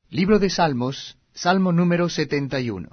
Libro de Salmos, Salmo número 71.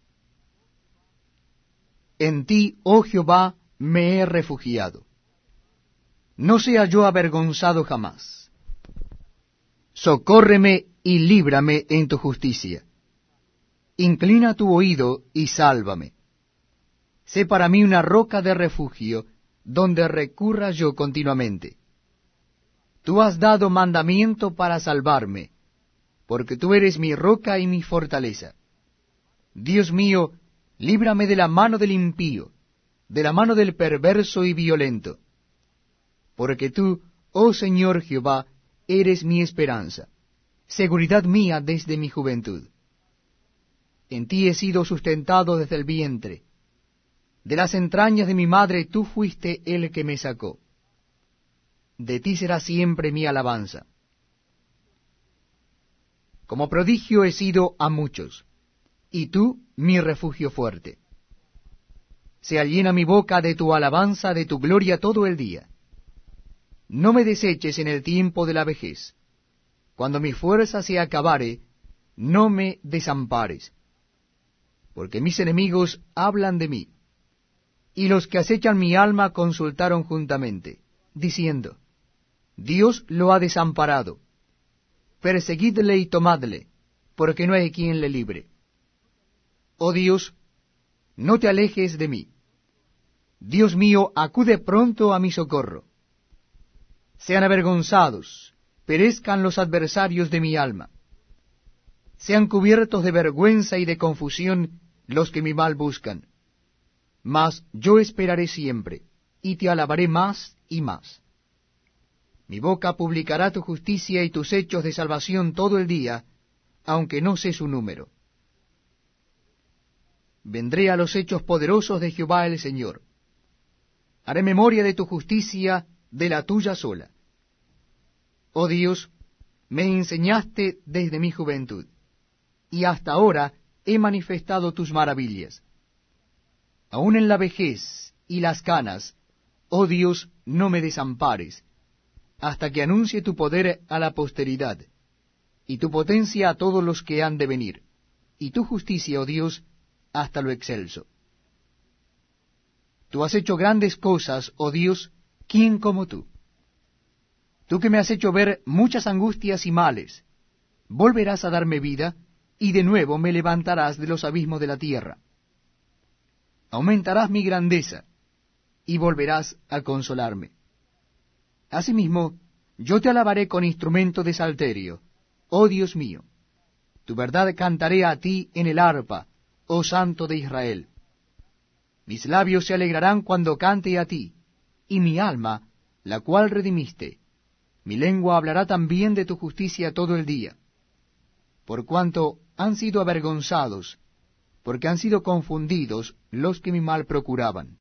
En ti, oh Jehová, me he refugiado. No sea yo avergonzado jamás. Socórreme y líbrame en tu justicia. Inclina tu oído y sálvame. Sé para mí una roca de refugio, donde recurra yo continuamente. Tú has dado mandamiento para salvarme, porque tú eres mi roca y mi fortaleza. Dios mío, líbrame de la mano del impío, de la mano del perverso y violento. Porque tú, oh Señor Jehová, eres mi esperanza, seguridad mía desde mi juventud. En ti he sido sustentado desde el vientre. De las entrañas de mi madre tú fuiste el que me sacó. De ti será siempre mi alabanza. Como prodigio he sido a muchos, y tú mi refugio fuerte. Sea llena mi boca de tu alabanza, de tu gloria todo el día. No me deseches en el tiempo de la vejez. Cuando mi fuerza se acabare, no me desampares. Porque mis enemigos hablan de mí, y los que acechan mi alma consultaron juntamente, diciendo, Dios lo ha desamparado. Perseguidle y tomadle, porque no hay quien le libre. Oh Dios, no te alejes de mí. Dios mío, acude pronto a mi socorro. Sean avergonzados, perezcan los adversarios de mi alma. Sean cubiertos de vergüenza y de confusión los que mi mal buscan. Mas yo esperaré siempre, y te alabaré más y más. Mi boca publicará tu justicia y tus hechos de salvación todo el día, aunque no sé su número. Vendré a los hechos poderosos de Jehová el Señor. Haré memoria de tu justicia, de la tuya sola. Oh Dios, me enseñaste desde mi juventud, y hasta ahora he manifestado tus maravillas. Aun en la vejez y las canas, oh Dios, no me desampares, hasta que anuncie tu poder a la posteridad, y tu potencia a todos los que han de venir, y tu justicia, oh Dios, hasta lo excelso. Tú has hecho grandes cosas, oh Dios, ¿quién como tú? Tú que me has hecho ver muchas angustias y males, volverás a darme vida, y de nuevo me levantarás de los abismos de la tierra. Aumentarás mi grandeza, y volverás a consolarme. Asimismo, yo te alabaré con instrumento de salterio, oh Dios mío. Tu verdad cantaré a ti en el arpa, oh Santo de Israel. Mis labios se alegrarán cuando cante a ti, y mi alma, la cual redimiste. Mi lengua hablará también de tu justicia todo el día. Por cuanto han sido avergonzados, porque han sido confundidos los que mi mal procuraban.